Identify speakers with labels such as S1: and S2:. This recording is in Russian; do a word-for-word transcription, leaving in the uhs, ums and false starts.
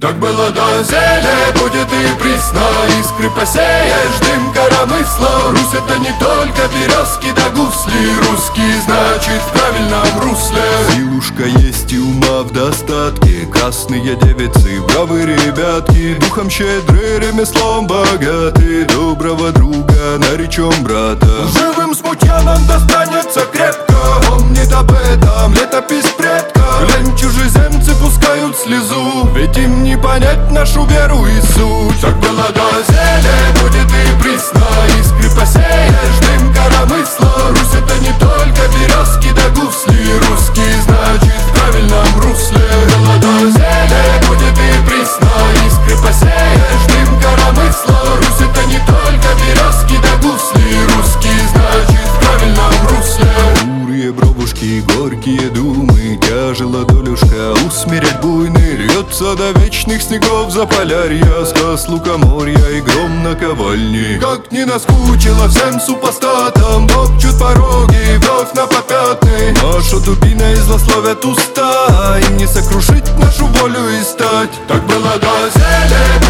S1: Так было доселе, будет и присно. Искры посеешь, дым коромысла. Русь — это не только березки да гусли. Русский значит в правильном русле.
S2: Силушка есть и ума в достатке. Красные девицы, бравые ребятки. Духом щедры, ремеслом богаты. Доброго друга наречем брата.
S1: Живым смутьянам достанется крепко. Помнит об этом летопись предка. Глянь, чужеземцы пускают слезу, ведь им не понять нашу веру и суть. Так было доселе, будет и присно. Искры посеешь, дым коромысла. Русь — это не только березки да гусли. Русский значит в правильном русле. Было доселе, будет и присно. Искры посеешь, дым коромысла. Русь — это не только березки да гусли. Русский значит в правильном русле.
S2: Бурые бровушки, горькие думы. Тяжела долюшка усмирять буйный. Рвется до вечных снегов Заполярья. Сказ лукоморья и гром на ковальне.
S1: Как не наскучило всем супостатам, топчут пороги вновь на попятный.
S2: Наша дубина и злословят уста.
S1: Им не сокрушить нашу волю и стать. Так было доселе,